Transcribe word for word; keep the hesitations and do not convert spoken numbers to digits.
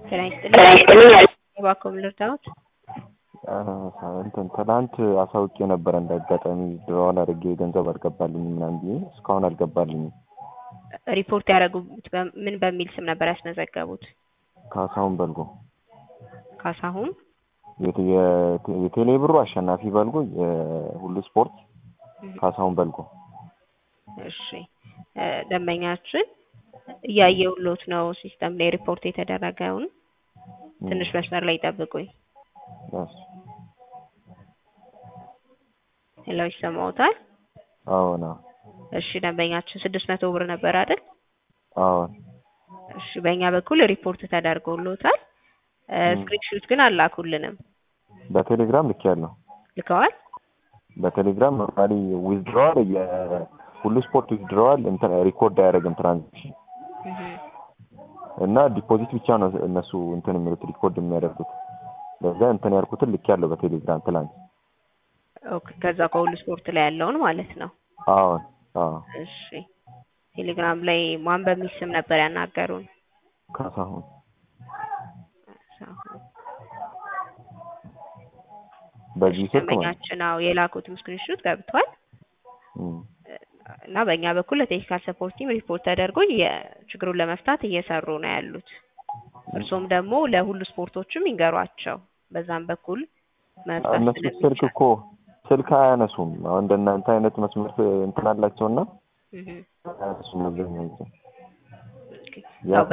ጤና ይስጥልኝ እባክዎ ምን ልርዳዎት? እንትን ትናንት አሳውቄ ነበር እንዳጋጣሚ ድሮውን አድርጌ ገንዘብ አልገባልኝም ምናምን ብዬ እስካሁን አልገባልኝም። ሪፖርት ያደረጉት ምን በሚል ስም ነበር ያስመዘገቡት? ካሳሁን በልጎ። ካሳሁን የቴሌ ብሩ አሸናፊ በልጎ፣ የሁሉ ስፖርት ካሳሁን በልጎ። እሺ ደንበኛችን እያየሁሎት ነው ሲስተም ላይ ሪፖርት የተደረገውን። ትንሽ መስመር ላይ ይጠብቁኝ። እሺ ሄሎ ይሰማዎታል? አዎ ነው። እሺ ደንበኛችን ስድስት መቶ ብር ነበር አይደል? አዎ። እሺ በእኛ በኩል ሪፖርት ተደርጎሎታል። ስክሪንሾት ግን አላኩልንም። በቴሌግራም ልኬያለሁ። ልከዋል? በቴሌግራም ኖርማሊ ዊዝድሮዋል የሁሉ ስፖርት ዊዝድሮዋል እንትን ሪኮርድ አያደርግም ትራንዛክሽን እና ዲፖዚት ብቻ ነው እነሱ እንትን የሚሉት ሪኮርድ የሚያደርጉት። ለዛ እንትን ያልኩትን ልኬያለሁ በቴሌግራም ትላንት። ኦኬ ከዛ ከሁሉ ስፖርት ላይ ያለውን ማለት ነው። አዎ አዎ። እሺ ቴሌግራም ላይ ማን በሚል ስም ነበር ያናገሩን? ካሳሁን። በዚህ ስልክ ደንበኛችን አዎ የላኩትም ስክሪንሾት ገብቷል። እና በእኛ በኩል ለቴክኒካል ሰፖርት ቲም ሪፖርት ተደርጎ የችግሩን ለመፍታት እየሰሩ ነው ያሉት። እርሶም ደግሞ ለሁሉ ስፖርቶችም ይንገሯቸው በዛም በኩል መፍታት እነሱ ስልክ እኮ ስልክ አያነሱም። አሁን እንደናንተ አይነት መስመር እንትን አላቸውና እህ እሱ ነው።